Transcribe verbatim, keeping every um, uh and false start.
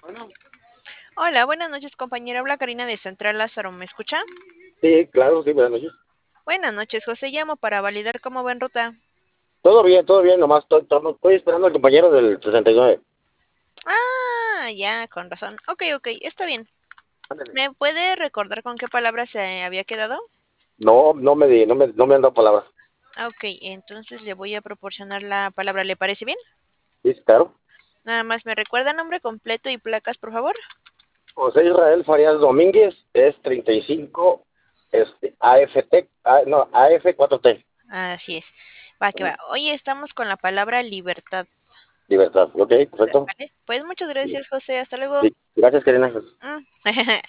Hola, buenas noches, compañera. Habla Karina de Central Lázaro. ¿Me escucha? Sí, claro, sí, buenas noches. Buenas noches, José. Llamo para validar cómo va en ruta. Todo bien, todo bien, nomás estoy, estoy- estoy esperando al compañero del sesenta y nueve. Ah, ya, con razón. Ok, ok, está bien. Ándale. ¿Me puede recordar con qué palabra se había quedado? No, no me, di- no me, no me han dado palabras. Ah, ok, entonces le voy a proporcionar la palabra. ¿Le parece bien? Sí, claro. Nada más me recuerda nombre completo y placas, por favor. José Israel Farías Domínguez es treinta y cinco, este, A F T, ah, no, A F cuatro T. Así es. Va, que Ujú. va. Hoy estamos con la palabra libertad. Libertad, ok, perfecto. ¿Vale? Pues muchas Sí, gracias, José. Hasta luego. sí. Gracias, Karina. Mm.